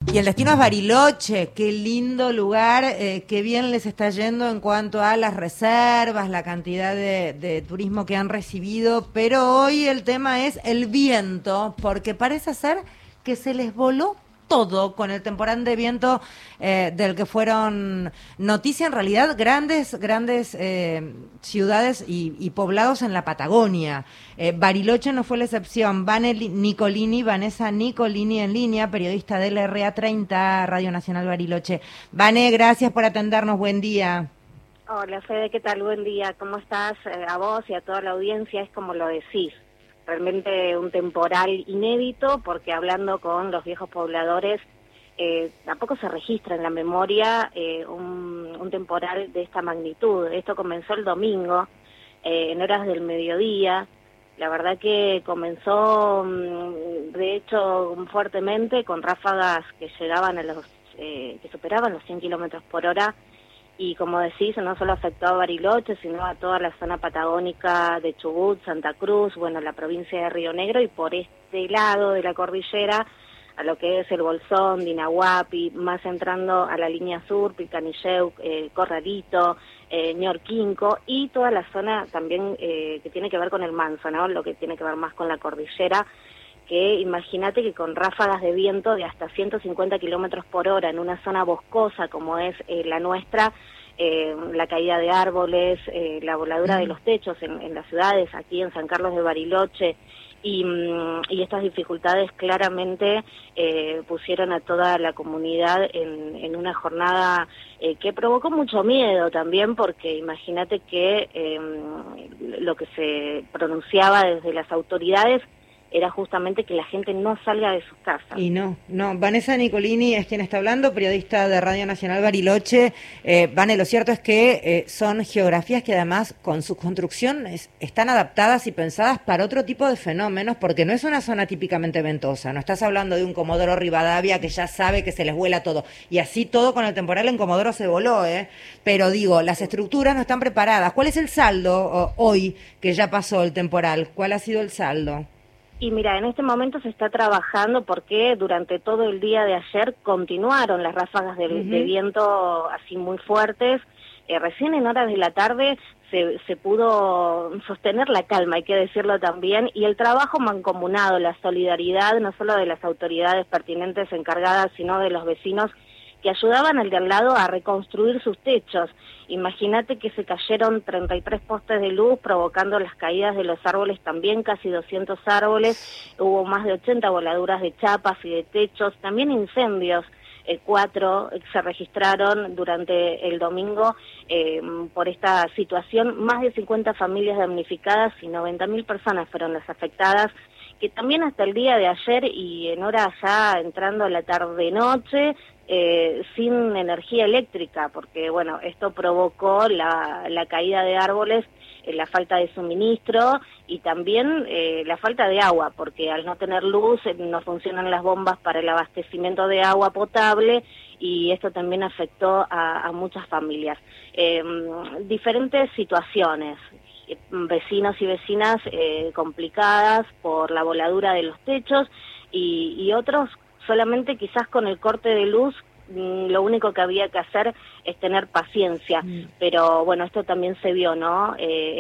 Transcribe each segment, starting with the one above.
Y el destino es Bariloche, qué lindo lugar, qué bien les está yendo en cuanto a las reservas, la cantidad de turismo que han recibido, pero hoy el tema es el viento, porque parece ser que se les voló todo con el temporal de viento del que fueron noticia en realidad grandes ciudades y poblados en la Patagonia. Bariloche no fue la excepción. Vanessa Nicolini en línea, periodista de LRA30, Radio Nacional Bariloche. Vane, gracias por atendernos, buen día. Hola Fede, ¿qué tal? Buen día, ¿cómo estás? A vos y a toda la audiencia, es como lo decís, realmente un temporal inédito, porque hablando con los viejos pobladores, tampoco se registra en la memoria un temporal de esta magnitud. Esto comenzó el domingo, en horas del mediodía. La verdad que comenzó, de hecho, fuertemente, con ráfagas que llegaban a que superaban los 100 kilómetros por hora. Y como decís, no solo afectó a Bariloche, sino a toda la zona patagónica de Chubut, Santa Cruz, bueno, la provincia de Río Negro, y por este lado de la cordillera, a lo que es el Bolsón, Dinahuapi, más entrando a la línea sur, Pilcanilleu, Corralito, Ñorquinco, y toda la zona también que tiene que ver con el Manso, ¿no? Lo que tiene que ver más con la cordillera, que imagínate que con ráfagas de viento de hasta 150 kilómetros por hora en una zona boscosa como es la nuestra, la caída de árboles, la voladura de los techos en las ciudades, aquí en San Carlos de Bariloche, y estas dificultades claramente pusieron a toda la comunidad en una jornada que provocó mucho miedo también, porque imagínate que lo que se pronunciaba desde las autoridades era justamente que la gente no salga de sus casas. Y no, Vanessa Nicolini es quien está hablando, periodista de Radio Nacional Bariloche. Vane, lo cierto es que son geografías que además con su construcción están adaptadas y pensadas para otro tipo de fenómenos, porque no es una zona típicamente ventosa, no estás hablando de un Comodoro Rivadavia que ya sabe que se les vuela todo, y así todo con el temporal en Comodoro se voló, pero digo, las estructuras no están preparadas. ¿Cuál es el saldo hoy que ya pasó el temporal? ¿Cuál ha sido el saldo? Y mira, en este momento se está trabajando porque durante todo el día de ayer continuaron las ráfagas de viento así muy fuertes. Recién en horas de la tarde se pudo sostener la calma, hay que decirlo también, y el trabajo mancomunado, la solidaridad no solo de las autoridades pertinentes encargadas, sino de los vecinos que ayudaban al de al lado a reconstruir sus techos. Imagínate que se cayeron 33 postes de luz, provocando las caídas de los árboles también, casi 200 árboles, hubo más de 80 voladuras de chapas y de techos, también incendios. 4 se registraron durante el domingo por esta situación, más de 50 familias damnificadas y 90.000 personas fueron las afectadas, que también hasta el día de ayer y en horas ya entrando a la tarde-noche, sin energía eléctrica, porque bueno, esto provocó la caída de árboles, la falta de suministro y también la falta de agua, porque al no tener luz no funcionan las bombas para el abastecimiento de agua potable, y esto también afectó a muchas familias. Diferentes situaciones, vecinos y vecinas complicadas por la voladura de los techos, y otros solamente quizás con el corte de luz. Lo único que había que hacer es tener paciencia, pero bueno, esto también se vio, ¿no?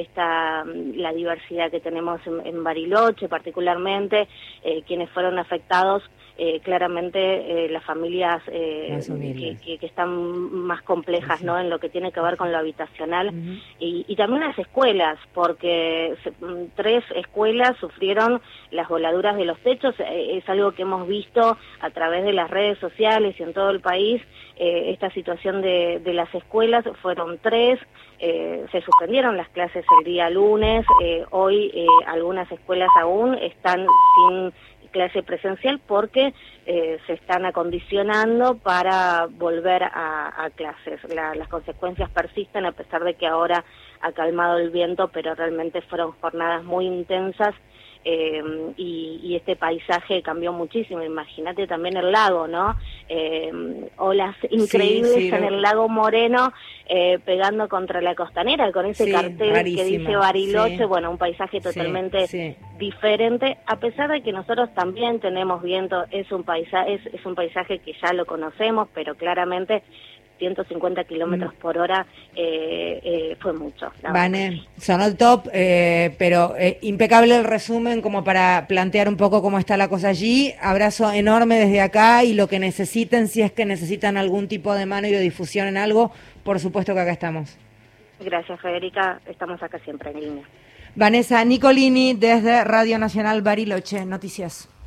La diversidad que tenemos en Bariloche, particularmente, quienes fueron afectados, claramente las familias que están más complejas, ¿no? En lo que tiene que ver con lo habitacional, y también las escuelas, porque 3 escuelas sufrieron las voladuras de los techos. Es algo que hemos visto a través de las redes sociales y en todo el país. Esta situación de las escuelas, fueron 3, se suspendieron las clases el día lunes, hoy algunas escuelas aún están sin clase presencial porque se están acondicionando para volver a clases. Las consecuencias persisten a pesar de que ahora ha calmado el viento, pero realmente fueron jornadas muy intensas y este paisaje cambió muchísimo. Imagínate también el lago, ¿no? Olas increíbles en el lago Moreno, pegando contra la costanera, con ese cartel rarísimo, que dice Bariloche, bueno, un paisaje totalmente diferente, a pesar de que nosotros también tenemos viento, es un paisaje que ya lo conocemos, pero claramente 150 kilómetros por hora fue mucho. Vane, sonó el top, pero impecable el resumen como para plantear un poco cómo está la cosa allí. Abrazo enorme desde acá y lo que necesiten, si es que necesitan algún tipo de mano y de difusión en algo, por supuesto que acá estamos. Gracias, Federica, estamos acá siempre en línea. Vanessa Nicolini desde Radio Nacional Bariloche, Noticias.